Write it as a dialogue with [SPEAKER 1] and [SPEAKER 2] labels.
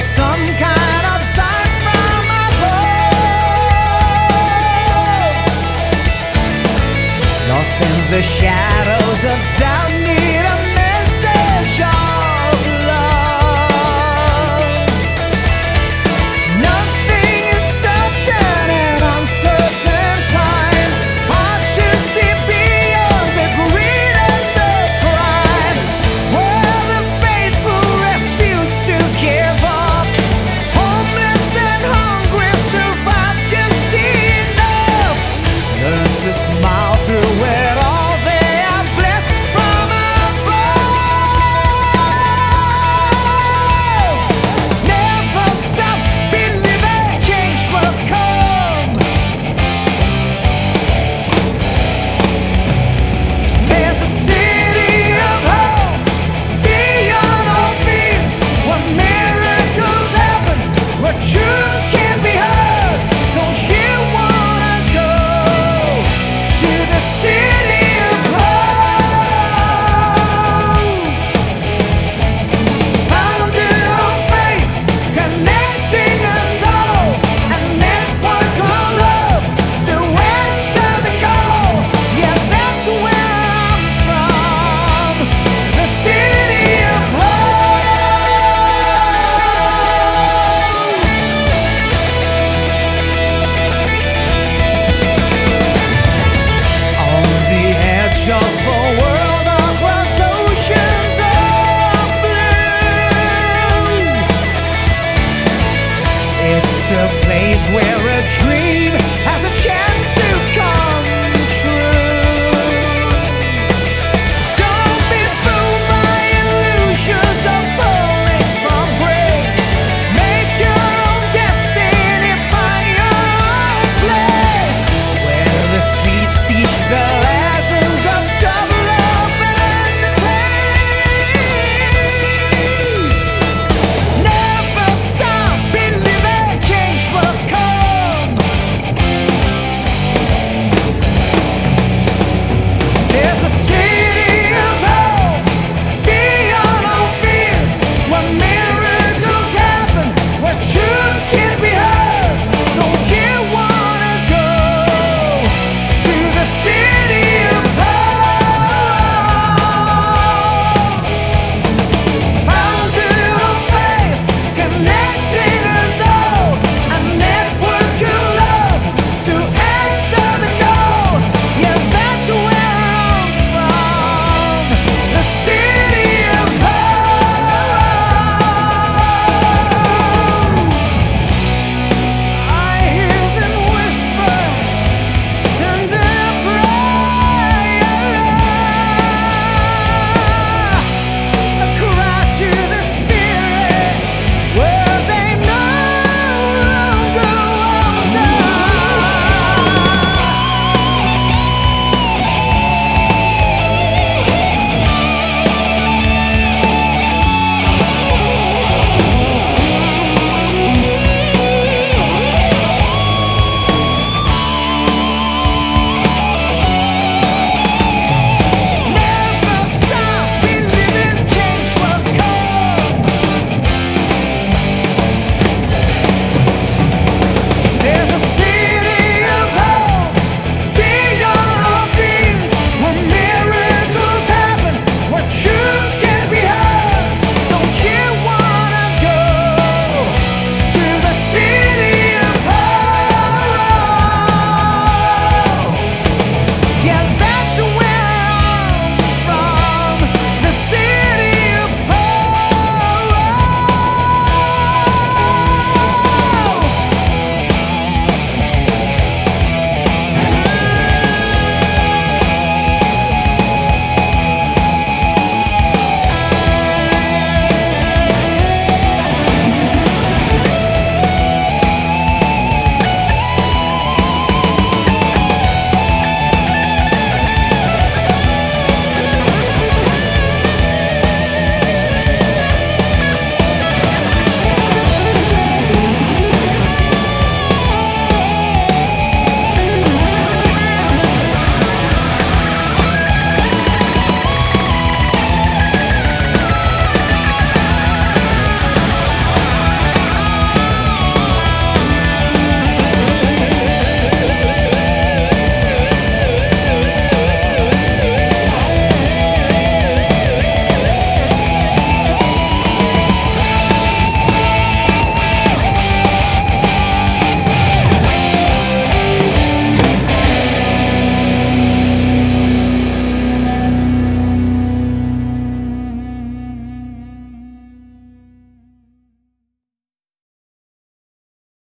[SPEAKER 1] some kind of sign from above. Lost in the shadows of doubt, need a message of love. Nothing is certain in uncertain times. Hard to see beyond the greed and the crime, where the faithful refuse to give up. Homeless and hungry survive just enough. Learn to smile through it all. They are blessed from above. Never stop believing change will come. There's a city of hope beyond all fears, where miracles happen, where truth can be heard. Don't you wanna go to the city of hope? Founded on faith, connecting us all, a network of love to answer the call. Yeah, that's where I'm from, the city of hope. On the edge of a world across oceans of blue, it's a place where a dream